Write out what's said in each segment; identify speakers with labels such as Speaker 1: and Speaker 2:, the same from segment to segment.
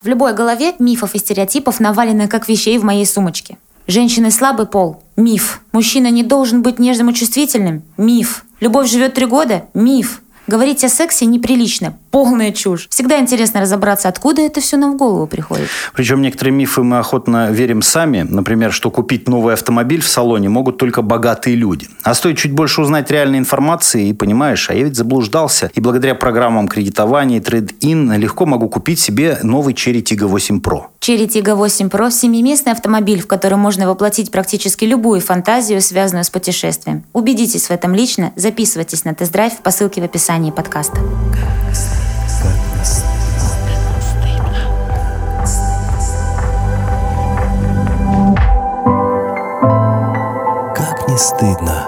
Speaker 1: В любой голове мифов и стереотипов навалены как вещей в моей сумочке. Женщины слабый пол – миф. Мужчина не должен быть нежным и чувствительным – миф. Любовь живет 3 года – миф. Говорить о сексе неприлично. Полная чушь. Всегда интересно разобраться, откуда это все нам в голову приходит.
Speaker 2: Причем некоторые мифы мы охотно верим сами. Например, что купить новый автомобиль в салоне могут только богатые люди. А стоит чуть больше узнать реальной информации, и понимаешь, а я ведь заблуждался. И благодаря программам кредитования и трейд-ин легко могу купить себе новый Chery Tiggo 8 Pro.
Speaker 1: Chery Tiggo 8 Pro – 7-местный автомобиль, в котором можно воплотить практически любую фантазию, связанную с путешествием. Убедитесь в этом лично. Записывайтесь на тест-драйв по ссылке в описании подкаста.
Speaker 3: Как не стыдно.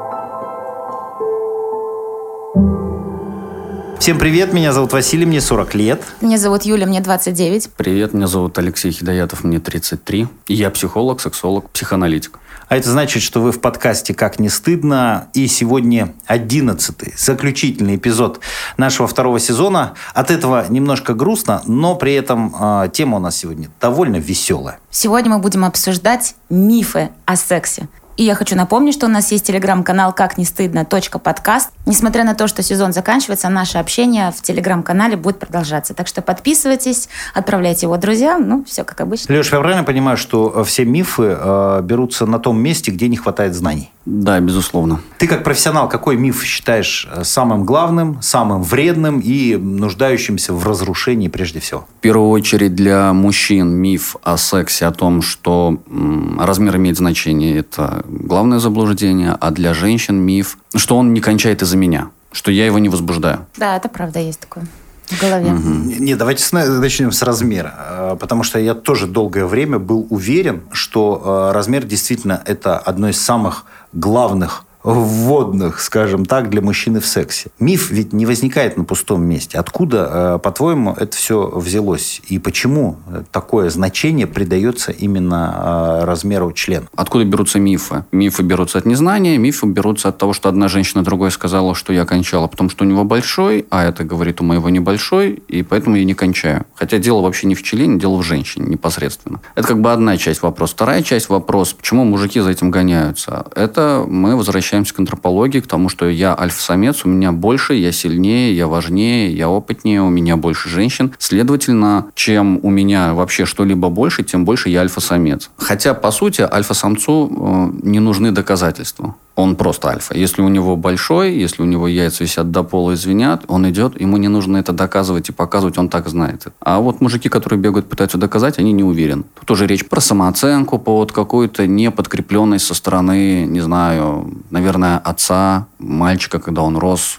Speaker 2: Всем привет, меня зовут Василий, мне 40 лет.
Speaker 1: Меня зовут Юля, мне 29.
Speaker 4: Привет, меня зовут Алексей Хидаятов, мне 33. И я психолог, сексолог, психоаналитик.
Speaker 2: А это значит, что вы в подкасте «Как не стыдно». И сегодня 11-й, заключительный эпизод нашего 2-го сезона. От этого немножко грустно, но при этом тема у нас сегодня довольно веселая.
Speaker 1: Сегодня мы будем обсуждать мифы о сексе. И я хочу напомнить, что у нас есть телеграм-канал «Как не стыдно. Подкаст». Несмотря на то, что сезон заканчивается, наше общение в телеграм-канале будет продолжаться. Так что подписывайтесь, отправляйте его друзьям. Все как обычно.
Speaker 2: Леш, я правильно понимаю, что все мифы берутся на том месте, где не хватает знаний?
Speaker 4: Да, безусловно.
Speaker 2: Ты как профессионал, какой миф считаешь самым главным, самым вредным и нуждающимся в разрушении прежде всего?
Speaker 4: В первую очередь для мужчин миф о сексе, о том, что размер имеет значение, это главное заблуждение. А для женщин миф, что он не кончает из-за меня, что я его не возбуждаю.
Speaker 1: Да, это правда, есть такое в голове.
Speaker 2: Нет, давайте начнем с размера. Потому что я тоже долгое время был уверен, что размер действительно это одно из самых главных вводных, скажем так, для мужчины в сексе. Миф ведь не возникает на пустом месте. Откуда, по-твоему, это все взялось? И почему такое значение придается именно размеру члена?
Speaker 4: Откуда берутся мифы? Мифы берутся от незнания, мифы берутся от того, что одна женщина другой сказала, что я кончала, потому что у него большой, а это говорит у моего небольшой, и поэтому я не кончаю. Хотя дело вообще не в члене, дело в женщине непосредственно. Это как бы одна часть вопроса. Вторая часть вопроса, почему мужики за этим гоняются? Это мы возвращаемся к антропологии, к тому, что я альфа-самец, у меня больше, я сильнее, я важнее, я опытнее, у меня больше женщин. Следовательно, чем у меня вообще что-либо больше, тем больше я альфа-самец. Хотя, по сути, альфа-самцу не нужны доказательства. Он просто альфа. Если у него большой, если у него яйца висят до пола и звенят, он идет, ему не нужно это доказывать и показывать, он так знает. А вот мужики, которые бегают, пытаются доказать, они не уверены. Тут тоже речь про самооценку, по какой-то неподкрепленной со стороны, не знаю, наверное, отца, мальчика, когда он рос.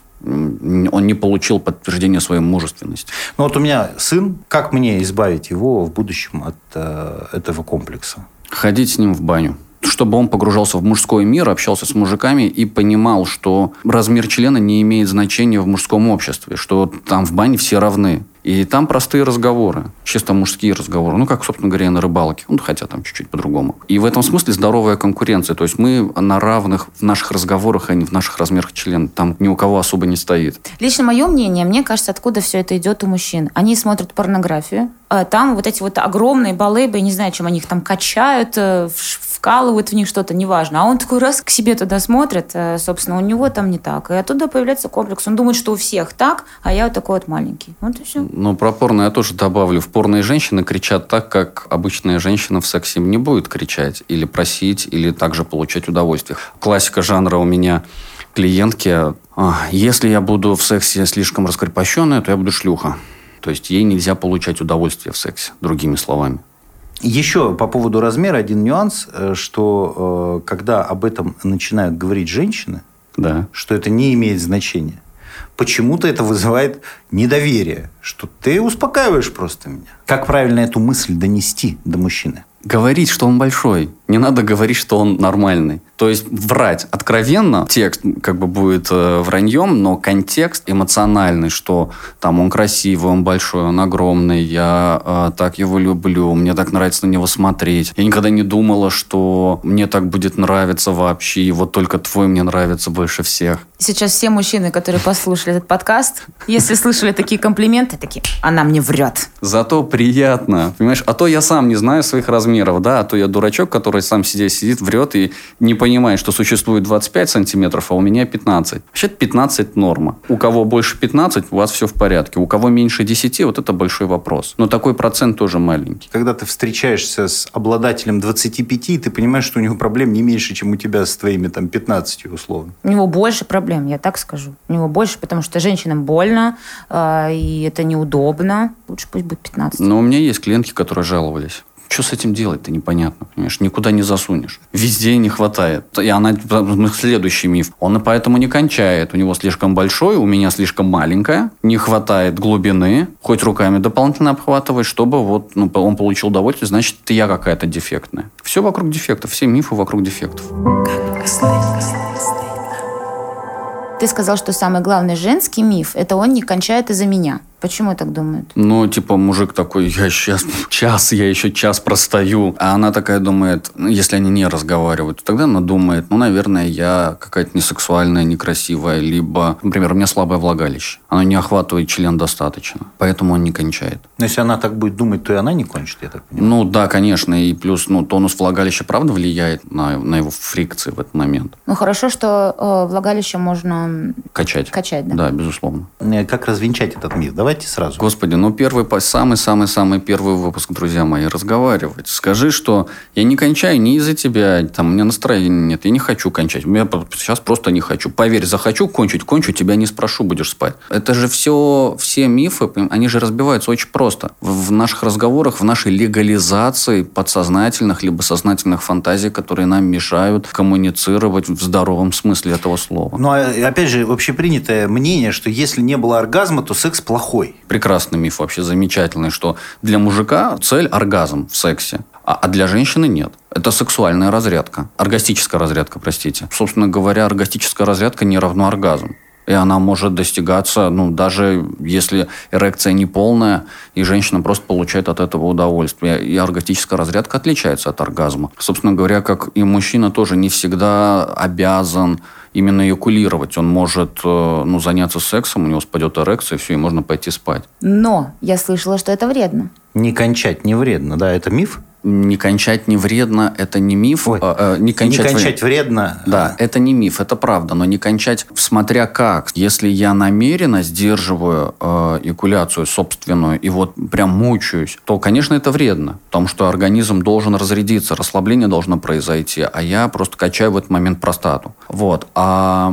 Speaker 4: Он не получил подтверждения своей мужественности.
Speaker 2: Ну вот у меня сын. Как мне избавить его в будущем от этого комплекса?
Speaker 4: Ходить с ним в баню. Чтобы он погружался в мужской мир, общался с мужиками и понимал, что размер члена не имеет значения в мужском обществе, что там в бане все равны. И там простые разговоры, чисто мужские разговоры. Как, собственно говоря, на рыбалке. Хотя там чуть-чуть по-другому. И в этом смысле здоровая конкуренция. То есть мы на равных в наших разговорах, а не в наших размерах члена. Там ни у кого особо не стоит.
Speaker 1: Лично мое мнение, мне кажется, откуда все это идет у мужчин. Они смотрят порнографию. Там вот эти вот огромные балейбы, я не знаю, чем они их там качают, вкалывают в них что-то, неважно. А он такой раз к себе туда смотрит, собственно, у него там не так. И оттуда появляется комплекс. Он думает, что у всех так, а я вот такой вот маленький. Вот и все.
Speaker 4: Про порно я тоже добавлю. В порно женщины кричат так, как обычная женщина в сексе не будет кричать или просить, или также получать удовольствие. Классика жанра у меня клиентки. Если я буду в сексе слишком раскрепощенная, то я буду шлюха. То есть ей нельзя получать удовольствие в сексе, другими словами.
Speaker 2: Еще по поводу размера один нюанс, что когда об этом начинают говорить женщины,
Speaker 4: да,
Speaker 2: что это не имеет значения, почему-то это вызывает недоверие, что ты успокаиваешь просто меня. Как правильно эту мысль донести до мужчины?
Speaker 4: Говорить, что он большой. Не надо говорить, что он нормальный. То есть врать откровенно, текст как бы будет враньем, но контекст эмоциональный, что там он красивый, он большой, он огромный, я так его люблю, мне так нравится на него смотреть. Я никогда не думала, что мне так будет нравиться вообще, и вот только твой мне нравится больше всех.
Speaker 1: Сейчас все мужчины, которые послушали этот подкаст, если слышали такие комплименты, такие: она мне врет.
Speaker 4: Зато приятно, понимаешь? А то я сам не знаю своих размеров, да, а то я дурачок, который сам сидит, врет и не понимает, что существует 25 сантиметров, а у меня 15. Вообще 15 норма. У кого больше 15, у вас все в порядке. У кого меньше 10, вот это большой вопрос. Но такой процент тоже маленький.
Speaker 2: Когда ты встречаешься с обладателем 25, ты понимаешь, что у него проблем не меньше, чем у тебя с твоими там 15 условно.
Speaker 1: У него больше проблем, я так скажу. У него больше, потому что женщинам больно, и это неудобно. Лучше пусть будет 15.
Speaker 4: Но у меня есть клиентки, которые жаловались. Что с этим делать-то непонятно, понимаешь? Никуда не засунешь. Везде не хватает. И она, следующий миф. Он и поэтому не кончает. У него слишком большой, у меня слишком маленькая. Не хватает глубины. Хоть руками дополнительно обхватывать, чтобы вот, он получил удовольствие, значит, это я какая-то дефектная. Все вокруг дефектов. Все мифы вокруг дефектов.
Speaker 1: Ты сказал, что самый главный женский миф – это он не кончает из-за меня. Почему так думают?
Speaker 4: Мужик такой: я еще час простою. А она такая думает, если они не разговаривают, тогда она думает, наверное, я какая-то несексуальная, некрасивая, либо, например, у меня слабое влагалище. Оно не охватывает член достаточно, поэтому он не кончает.
Speaker 2: Но если она так будет думать, то и она не кончит, я так понимаю.
Speaker 4: Да, конечно. И плюс, тонус влагалища правда влияет на его фрикции в этот момент.
Speaker 1: Хорошо, что влагалище можно
Speaker 4: качать, да? Да, безусловно.
Speaker 2: Как развенчать этот миф? Давайте сразу.
Speaker 4: Господи, самый первый выпуск, друзья мои, разговаривать. Скажи, что я не кончаю не из-за тебя, там, у меня настроения нет, я не хочу кончать. Я сейчас просто не хочу. Поверь, захочу кончу, тебя не спрошу, будешь спать. Это же все мифы, они же разбиваются очень просто. В наших разговорах, в нашей легализации подсознательных либо сознательных фантазий, которые нам мешают коммуницировать в здоровом смысле этого слова.
Speaker 2: Опять же, общепринятое мнение, что если не было оргазма, то секс плохой.
Speaker 4: Прекрасный миф, вообще замечательный, что для мужика цель – оргазм в сексе, а для женщины нет. Это сексуальная разрядка. Оргастическая разрядка, простите. Собственно говоря, оргастическая разрядка не равно оргазм. И она может достигаться, даже если эрекция не полная, и женщина просто получает от этого удовольствие. И оргастическая разрядка отличается от оргазма. Собственно говоря, как и мужчина тоже не всегда обязан именно эякулировать. Он может заняться сексом, у него спадет эрекция, все, и можно пойти спать.
Speaker 1: Но я слышала, что это вредно.
Speaker 2: Не кончать не вредно, да, это миф?
Speaker 4: Не кончать не вредно, это не миф.
Speaker 2: Не кончать вредно.
Speaker 4: Да, это не миф, это правда. Но не кончать, смотря как. Если я намеренно сдерживаю эякуляцию собственную и вот прям мучаюсь, то, конечно, это вредно. Потому что организм должен разрядиться, расслабление должно произойти, а я просто качаю в этот момент простату. Вот. А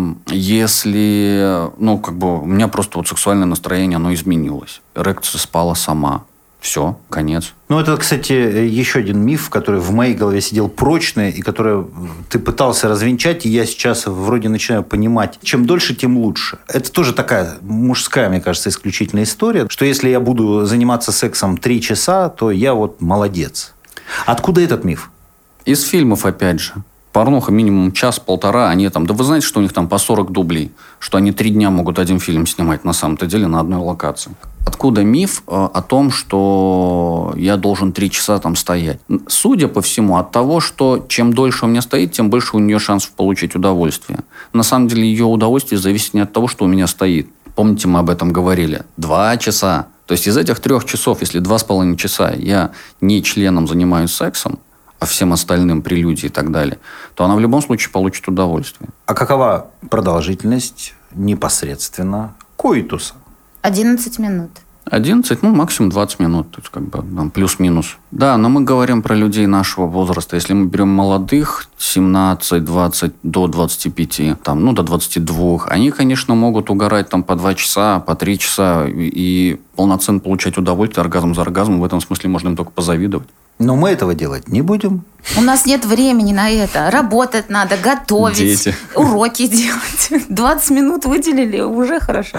Speaker 4: если, у меня просто сексуальное настроение, оно изменилось. Эрекция спала сама. Все, конец.
Speaker 2: Это, кстати, еще один миф, который в моей голове сидел прочный, и который ты пытался развенчать, и я сейчас вроде начинаю понимать, чем дольше, тем лучше. Это тоже такая мужская, мне кажется, исключительная история, что если я буду заниматься сексом 3 часа, то я молодец. Откуда этот миф?
Speaker 4: Из фильмов, опять же. Порнуха минимум час-полтора, они там, да вы знаете, что у них там по 40 дублей, что они 3 дня могут один фильм снимать на самом-то деле на одной локации. Откуда миф о том, что я должен 3 часа там стоять? Судя по всему, от того, что чем дольше у меня стоит, тем больше у нее шансов получить удовольствие. На самом деле ее удовольствие зависит не от того, что у меня стоит. Помните, мы об этом говорили? 2 часа. То есть из этих 3 часов, если 2,5 часа я не членом занимаюсь сексом, а всем остальным прелюдии и так далее, то она в любом случае получит удовольствие.
Speaker 2: А какова продолжительность непосредственно коитуса?
Speaker 1: 11 минут.
Speaker 4: 11, максимум 20 минут, то есть плюс-минус. Да, но мы говорим про людей нашего возраста. Если мы берем молодых, 17-20 до 25, до 22, они, конечно, могут угорать по 2 часа, по 3 часа и полноценно получать удовольствие оргазм за оргазмом. В этом смысле можно им только позавидовать.
Speaker 2: Но мы этого делать не будем.
Speaker 1: У нас нет времени на это. Работать надо, готовить,
Speaker 4: дети.
Speaker 1: Уроки делать. 20 минут выделили, уже хорошо.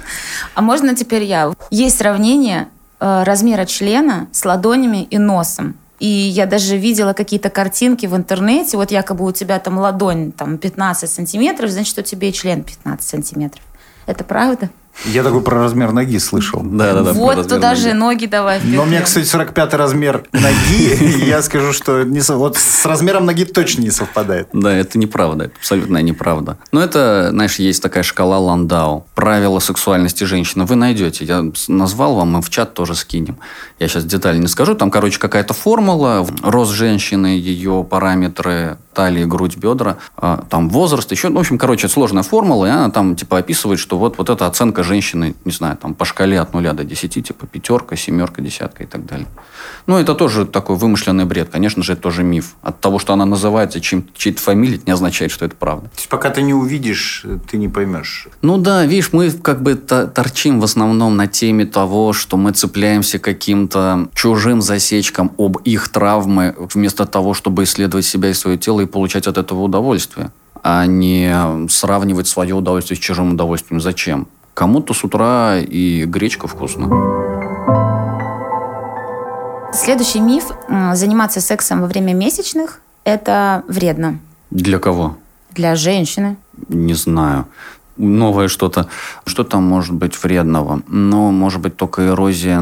Speaker 1: А можно теперь я? Есть сравнение размера члена с ладонями и носом. И я даже видела какие-то картинки в интернете, вот якобы у тебя там ладонь там 15 сантиметров, значит, у тебя и член 15 сантиметров. Это правда?
Speaker 2: Я такой про размер ноги слышал.
Speaker 4: Да.
Speaker 1: Вот туда же ноги давай впихнем.
Speaker 2: Но у меня, кстати, 45-й размер ноги, и я скажу, что вот с размером ноги точно не совпадает.
Speaker 4: Да, это неправда, это абсолютная неправда. Но это, знаешь, есть такая шкала Ландау. Правила сексуальности женщины вы найдете. Я назвал вам, мы в чат тоже скинем. Я сейчас детали не скажу. Там, короче, какая-то формула. Рост женщины, ее параметры, талия, грудь, бедра, там возраст, еще. В общем, короче, это сложная формула, и она там типа описывает, что вот эта оценка женщины, не знаю, там по шкале от 0 до 10, типа 5, 7, 10 и так далее. Ну, это тоже такой вымышленный бред. Конечно же, это тоже миф. От того, что она называется чьей-то фамилией, это не означает, что это правда.
Speaker 2: То есть, пока ты не увидишь, ты не поймешь.
Speaker 4: Ну да, видишь, мы как бы торчим в основном на теме того, что мы цепляемся к каким-то чужим засечкам об их травмы, вместо того, чтобы исследовать себя и свое тело и получать от этого удовольствие, а не сравнивать свое удовольствие с чужим удовольствием. Зачем? Кому-то с утра и гречка вкусно.
Speaker 1: Следующий миф. Заниматься сексом во время месячных – это вредно.
Speaker 4: Для кого?
Speaker 1: Для женщины.
Speaker 4: Не знаю. Новое что-то. Что там может быть вредного? Ну, может быть, только эрозия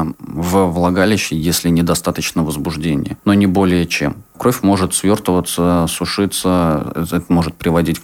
Speaker 4: в влагалище, если недостаточно возбуждения. Но не более чем. Кровь может свертываться, сушиться. Это может приводить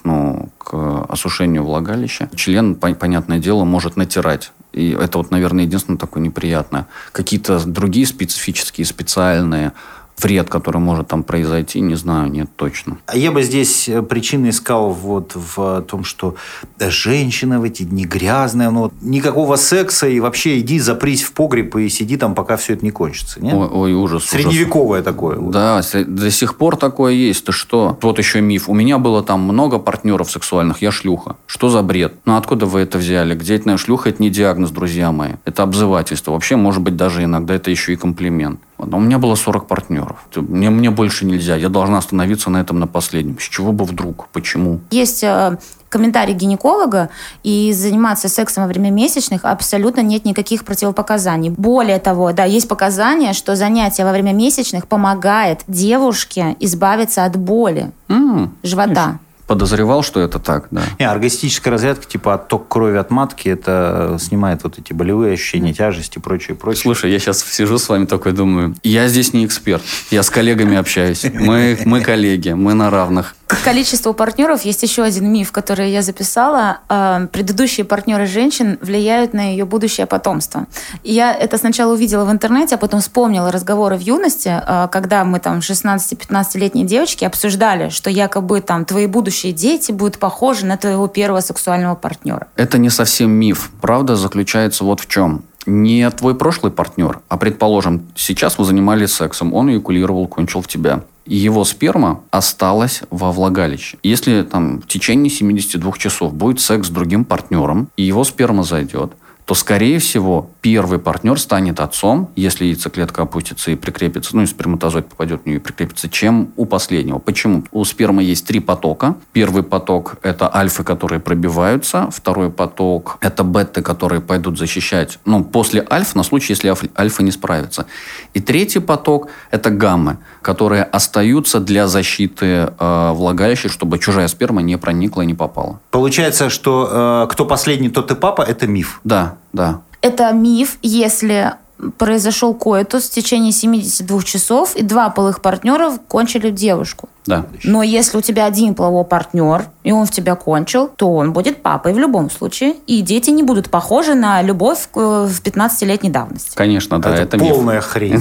Speaker 4: к осушению влагалища. Член, понятное дело, может натирать. И это вот, наверное, единственное такое неприятное. Какие-то другие специфические, специальные вред, который может там произойти, не знаю, нет точно.
Speaker 2: Я бы здесь причины искал вот в том, что женщина в эти дни грязная, никакого секса, и вообще иди запрись в погреб и сиди там, пока все это не кончится. Нет?
Speaker 4: Ой, ужас.
Speaker 2: Средневековое
Speaker 4: ужас.
Speaker 2: такое.
Speaker 4: Да, до сих пор такое есть. Ты что? Вот еще миф. У меня было там много партнеров сексуальных, я шлюха. Что за бред? Ну, откуда вы это взяли? Где это шлюха? Это не диагноз, друзья мои. Это обзывательство. Вообще, может быть, даже иногда это еще и комплимент. У меня было 40 партнеров. Мне больше нельзя. Я должна остановиться на этом на последнем. С чего бы вдруг? Почему?
Speaker 1: Есть комментарий гинеколога, и заниматься сексом во время месячных абсолютно нет никаких противопоказаний. Более того, да, есть показания, что занятие во время месячных помогает девушке избавиться от боли живота.
Speaker 4: Подозревал, что это так, да.
Speaker 2: Оргастическая разрядка, типа отток крови от матки, это снимает вот эти болевые ощущения, тяжести и прочее.
Speaker 4: Слушай, я сейчас сижу с вами такой, думаю, я здесь не эксперт, я с коллегами общаюсь, мы коллеги, мы на равных.
Speaker 1: К количеству партнеров есть еще один миф, который я записала. Предыдущие партнеры женщин влияют на ее будущее потомство. Я это сначала увидела в интернете, а потом вспомнила разговоры в юности, когда мы там 16-15-летние девочки обсуждали, что якобы там твои будущие дети будут похожи на твоего первого сексуального партнера.
Speaker 4: Это не совсем миф. Правда заключается вот в чем. Не твой прошлый партнер, а, предположим, сейчас вы занимались сексом, он эякулировал, кончил в тебя. И его сперма осталась во влагалище. Если там в течение 72 часов будет секс с другим партнером, и его сперма зайдет, то, скорее всего, первый партнер станет отцом, если яйцеклетка опустится и прикрепится, и сперматозоид попадет в нее и прикрепится, чем у последнего. Почему? У спермы есть 3 потока. Первый поток – это альфы, которые пробиваются. Второй поток – это беты, которые пойдут защищать, после альф, на случай, если альфа не справится. И третий поток – это гаммы, которые остаются для защиты влагалища, чтобы чужая сперма не проникла и не попала.
Speaker 2: Получается, что кто последний, тот и папа – это миф.
Speaker 4: Да.
Speaker 1: Это миф, если произошел коитус в течение 72 часов, и 2 половых партнера кончили девушку.
Speaker 4: Да.
Speaker 1: Но если у тебя один половой партнер, и он в тебя кончил, то он будет папой в любом случае, и дети не будут похожи на любовь в 15-летней давности.
Speaker 4: Конечно, да.
Speaker 2: Это полная хрень.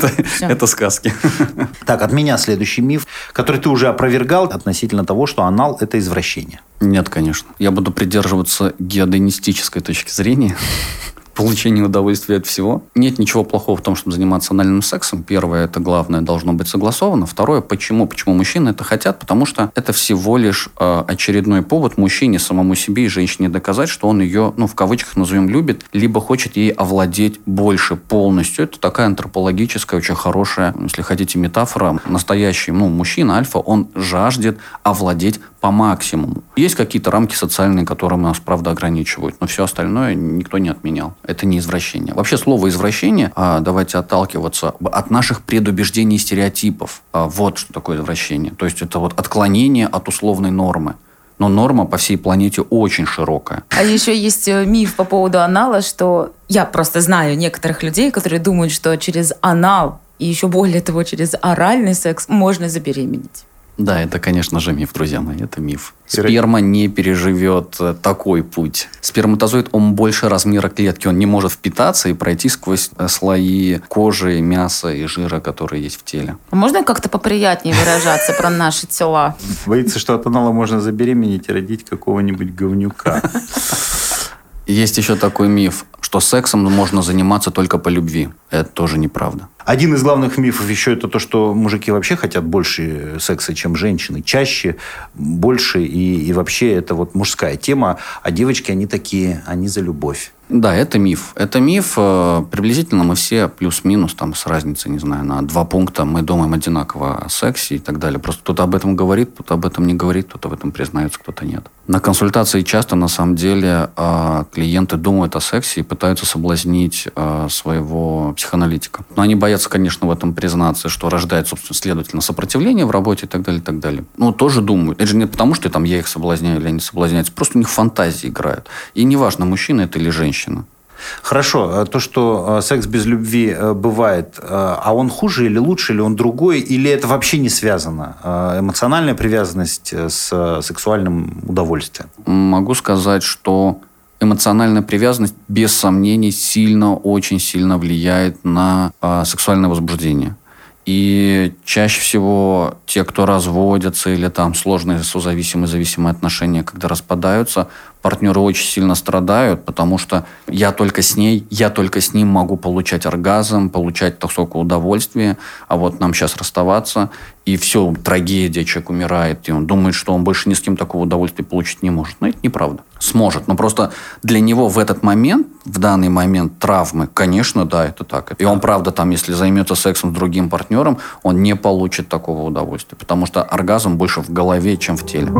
Speaker 4: Это сказки.
Speaker 2: Так, от меня следующий миф, который ты уже опровергал относительно того, что анал – это извращение.
Speaker 4: Нет, конечно. Я буду придерживаться геодинистической точки зрения. Получение удовольствия от всего. Нет ничего плохого в том, чтобы заниматься анальным сексом. Первое, это главное, должно быть согласовано. Второе, почему? Почему мужчины это хотят? Потому что это всего лишь очередной повод мужчине, самому себе и женщине доказать, что он ее, в кавычках назовем, любит, либо хочет ей овладеть больше, полностью. Это такая антропологическая, очень хорошая, если хотите, метафора. Настоящий, мужчина, альфа, он жаждет овладеть по максимуму. Есть какие-то рамки социальные, которые нас, правда, ограничивают, но все остальное никто не отменял. Это не извращение. Вообще слово «извращение», давайте отталкиваться от наших предубеждений и стереотипов. Вот что такое извращение. То есть это вот отклонение от условной нормы. Но норма по всей планете очень широкая.
Speaker 1: А еще есть миф по поводу анала, что я просто знаю некоторых людей, которые думают, что через анал и еще более того, через оральный секс можно забеременеть.
Speaker 4: Да, это, конечно же, миф, друзья мои, это миф. Сперма не переживет такой путь. Сперматозоид, он больше размера клетки, он не может впитаться и пройти сквозь слои кожи, мяса и жира, которые есть в теле.
Speaker 1: Можно как-то поприятнее выражаться про наши тела?
Speaker 2: Боится, что от анала можно забеременеть и родить какого-нибудь говнюка.
Speaker 4: Есть еще такой миф, что сексом можно заниматься только по любви. Это тоже неправда.
Speaker 2: Один из главных мифов еще это то, что мужики вообще хотят больше секса, чем женщины. Чаще, больше. И вообще это вот мужская тема. А девочки, они такие, они за любовь.
Speaker 4: Да, это миф. Это миф. Приблизительно мы все плюс-минус, там, с разницей, не знаю, на 2 пункта мы думаем одинаково о сексе и так далее. Просто кто-то об этом говорит, кто-то об этом не говорит, кто-то в этом признается, кто-то нет. На консультации часто, на самом деле, клиенты думают о сексе и пытаются соблазнить своего психоаналитика. Но они боятся, конечно, в этом признаться, что рождает, собственно, следовательно, сопротивление в работе и так далее, и так далее. Ну, тоже думают. Это же не потому, что там, я их соблазняю или они соблазняются. Просто у них фантазии играют. И неважно, мужчина это или женщина.
Speaker 2: Хорошо. То, что секс без любви бывает, а он хуже или лучше, или он другой, или это вообще не связано? Эмоциональная привязанность с сексуальным удовольствием?
Speaker 4: Могу сказать, что эмоциональная привязанность, без сомнений, очень сильно влияет на сексуальное возбуждение. И чаще всего те, кто разводятся или там сложные созависимые, зависимые отношения, когда распадаются, партнеры очень сильно страдают, потому что я только с ней, я только с ним могу получать оргазм, получать такое удовольствие, а вот нам сейчас расставаться, и все, трагедия, человек умирает, и он думает, что он больше ни с кем такого удовольствия получить не может. Но это неправда. Сможет. Но просто для него в этот момент, в данный момент травмы, конечно, да, это так. И он, правда, там, если займется сексом с другим партнером, он не получит такого удовольствия, потому что оргазм больше в голове, чем в теле.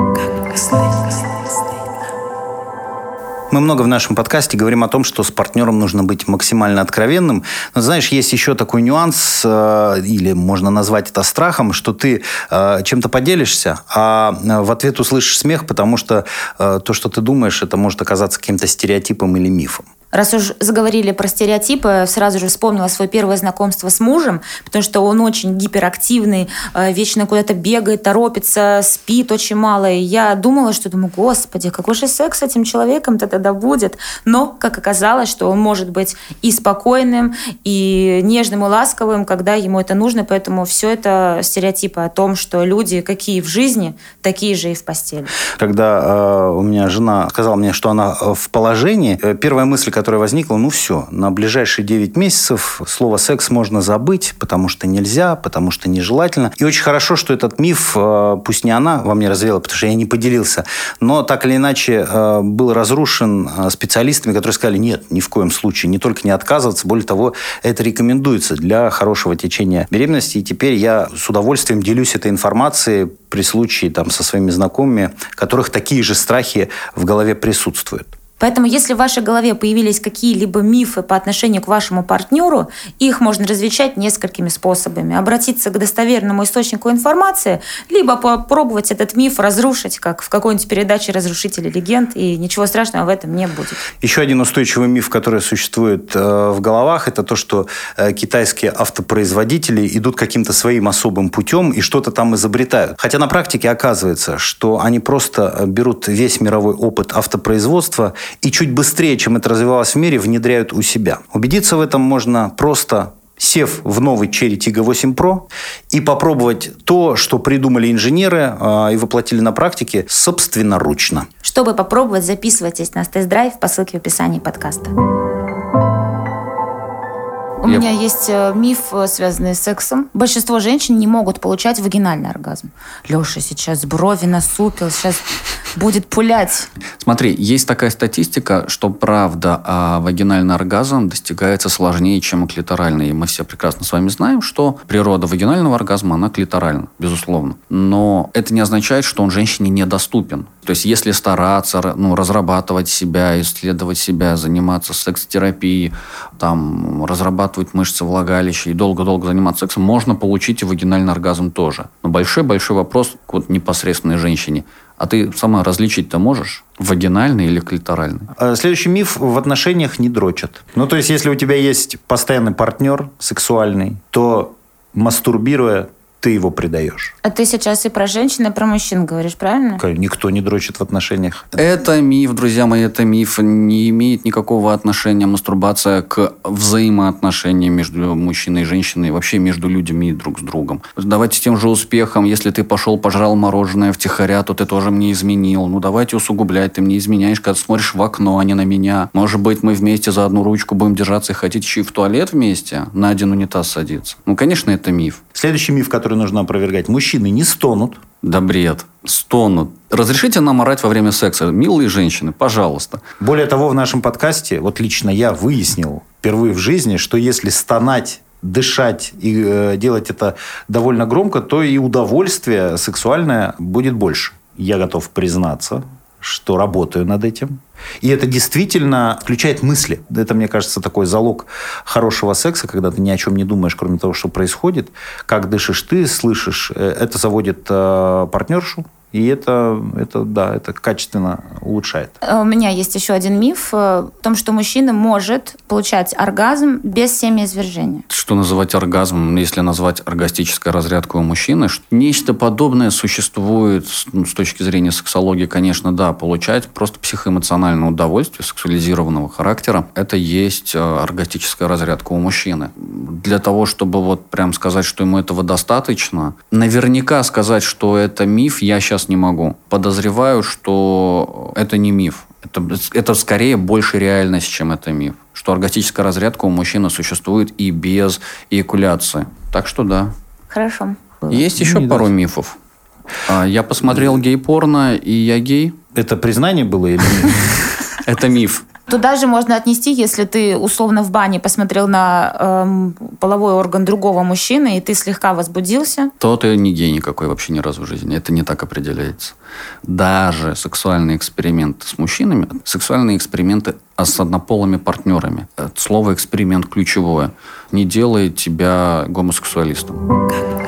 Speaker 2: Мы много в нашем подкасте говорим о том, что с партнером нужно быть максимально откровенным. Но, знаешь, есть еще такой нюанс, или можно назвать это страхом, что ты чем-то поделишься, а в ответ услышишь смех, потому что то, что ты думаешь, это может оказаться каким-то стереотипом или мифом.
Speaker 1: Раз уж заговорили про стереотипы, сразу же вспомнила свое первое знакомство с мужем, потому что он очень гиперактивный, вечно куда-то бегает, торопится, спит очень мало. И я думала, что господи, какой же секс с этим человеком-то тогда будет. Но, как оказалось, что он может быть и спокойным, и нежным, и ласковым, когда ему это нужно. Поэтому все это стереотипы о том, что люди какие в жизни, такие же и в постели.
Speaker 2: Когда у меня жена сказала мне, что она в положении, первая мысль, которая возникла, все, на ближайшие 9 месяцев слово «секс» можно забыть, потому что нельзя, потому что нежелательно. И очень хорошо, что этот миф, пусть не она во мне развеяла, потому что я не поделился, но так или иначе был разрушен специалистами, которые сказали, нет, ни в коем случае, не только не отказываться, более того, это рекомендуется для хорошего течения беременности. И теперь я с удовольствием делюсь этой информацией при случае со своими знакомыми, у которых такие же страхи в голове присутствуют.
Speaker 1: Поэтому, если в вашей голове появились какие-либо мифы по отношению к вашему партнеру, их можно развенчать несколькими способами. Обратиться к достоверному источнику информации, либо попробовать этот миф разрушить, как в какой-нибудь передаче «Разрушители легенд», и ничего страшного в этом не будет.
Speaker 2: Еще один устойчивый миф, который существует в головах, это то, что китайские автопроизводители идут каким-то своим особым путем и что-то там изобретают. Хотя на практике оказывается, что они просто берут весь мировой опыт автопроизводства и чуть быстрее, чем это развивалось в мире, внедряют у себя. Убедиться в этом можно просто сев в новый Cherry Tiggo 8 Pro и попробовать то, что придумали инженеры и воплотили на практике собственноручно.
Speaker 1: Чтобы попробовать, записывайтесь на тест-драйв по ссылке в описании подкаста. У меня есть миф, связанный с сексом. Большинство женщин не могут получать вагинальный оргазм. Леша сейчас брови насупил, сейчас будет пулять.
Speaker 4: Смотри, есть такая статистика, что правда, вагинальный оргазм достигается сложнее, чем клиторальный. И мы все прекрасно с вами знаем, что природа вагинального оргазма, она клиторальна, безусловно. Но это не означает, что он женщине недоступен. То есть, если стараться, разрабатывать себя, исследовать себя, заниматься секс-терапией, разрабатывать мышцы влагалища и долго-долго заниматься сексом, можно получить и вагинальный оргазм тоже. Но большой-большой вопрос к непосредственной женщине. А ты сама различить-то можешь? Вагинальный или клиторальный?
Speaker 2: Следующий миф: в отношениях не дрочат. То есть, если у тебя есть постоянный партнер сексуальный, то, мастурбируя, ты его предаешь.
Speaker 1: А ты сейчас и про женщин, и про мужчин говоришь, правильно?
Speaker 2: Никто не дрочит в отношениях.
Speaker 4: Это миф, друзья мои, это миф. Не имеет никакого отношения мастурбация к взаимоотношениям между мужчиной и женщиной, вообще между людьми друг с другом. Давайте с тем же успехом, если ты пошел, пожрал мороженое втихаря, то ты тоже мне изменил. Давайте усугублять, ты мне изменяешь, когда смотришь в окно, а не на меня. Может быть, мы вместе за одну ручку будем держаться и хотите еще и в туалет вместе, на один унитаз садиться. Конечно, это миф.
Speaker 2: Следующий миф, который нужно опровергать: мужчины не стонут.
Speaker 4: Да бред. Стонут. Разрешите нам орать во время секса, милые женщины, пожалуйста.
Speaker 2: Более того, в нашем подкасте, лично я выяснил впервые в жизни, что если стонать, дышать и делать это довольно громко, то и удовольствие сексуальное будет больше. Я готов признаться, что работаю над этим. И это действительно включает мысли. Это, мне кажется, такой залог хорошего секса, когда ты ни о чем не думаешь, кроме того, что происходит. Как дышишь ты, слышишь. Это заводит партнершу. И это качественно улучшает.
Speaker 1: У меня есть еще один миф о том, что мужчина может получать оргазм без семяизвержения.
Speaker 4: Что называть оргазмом, если назвать оргастической разрядкой у мужчины? Нечто подобное существует с точки зрения сексологии, конечно, да, получать просто психоэмоциональное удовольствие сексуализированного характера. Это есть оргастическая разрядка у мужчины. Для того, чтобы прям сказать, что ему этого достаточно, наверняка сказать, что это миф, я сейчас не могу. Подозреваю, что это не миф. Это скорее больше реальность, чем это миф. Что оргастическая разрядка у мужчины существует и без эякуляции. Так что да.
Speaker 1: Хорошо.
Speaker 4: Есть еще пару мифов. Я посмотрел гей-порно, и я гей.
Speaker 2: Это признание было или нет?
Speaker 4: Это миф.
Speaker 1: Туда же можно отнести, если ты условно в бане посмотрел на половой орган другого мужчины, и ты слегка возбудился.
Speaker 4: То ты не гей никакой вообще ни разу в жизни. Это не так определяется. Даже сексуальные эксперименты с мужчинами, сексуальные эксперименты с однополыми партнерами. Слово «эксперимент» ключевое. Не делает тебя гомосексуалистом.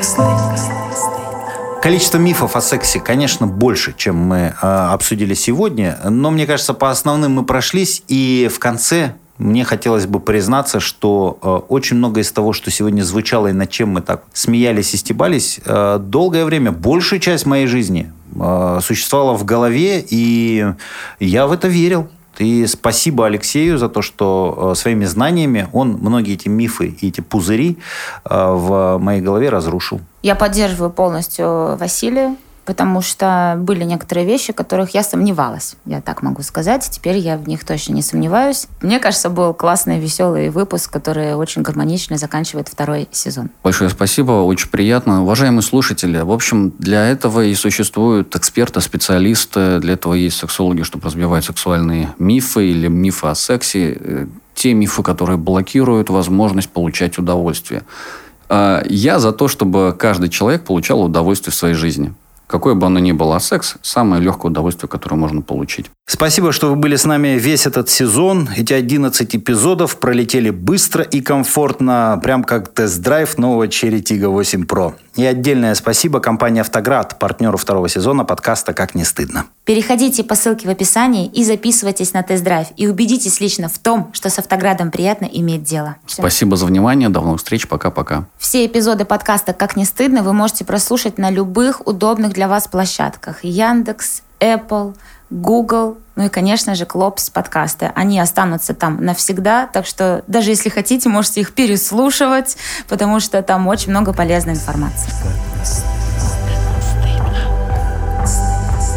Speaker 2: Количество мифов о сексе, конечно, больше, чем мы обсудили сегодня. Но, мне кажется, по основным мы прошлись. И в конце мне хотелось бы признаться, что очень многое из того, что сегодня звучало и над чем мы так смеялись и стебались, долгое время, большую часть моей жизни существовало в голове, и я в это верил. И спасибо Алексею за то, что своими знаниями он многие эти мифы и эти пузыри в моей голове разрушил.
Speaker 1: Я поддерживаю полностью Василия, потому что были некоторые вещи, в которых я сомневалась. Я так могу сказать. Теперь я в них точно не сомневаюсь. Мне кажется, был классный, веселый выпуск, который очень гармонично заканчивает второй сезон.
Speaker 4: Большое спасибо, очень приятно. Уважаемые слушатели, в общем, для этого и существуют эксперты, специалисты, для этого есть сексологи, чтобы разбивать сексуальные мифы или мифы о сексе, те мифы, которые блокируют возможность получать удовольствие. Я за то, чтобы каждый человек получал удовольствие в своей жизни. Какое бы оно ни было, а секс – самое легкое удовольствие, которое можно получить.
Speaker 2: Спасибо, что вы были с нами весь этот сезон. Эти 11 эпизодов пролетели быстро и комфортно, прям как тест-драйв нового Cherry Tiggo 8 Pro. И отдельное спасибо компании «Автоград», партнеру второго сезона подкаста «Как не стыдно».
Speaker 1: Переходите по ссылке в описании и записывайтесь на тест-драйв. И убедитесь лично в том, что с «Автоградом» приятно иметь дело. Все.
Speaker 4: Спасибо за внимание. До новых встреч. Пока-пока.
Speaker 1: Все эпизоды подкаста «Как не стыдно» вы можете прослушать на любых удобных для вас площадках. Яндекс, Apple, Google, ну и, конечно же, Клопс подкасты. Они останутся там навсегда, так что даже если хотите, можете их переслушивать, потому что там очень много полезной информации.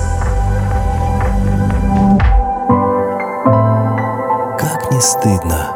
Speaker 3: Как не стыдно.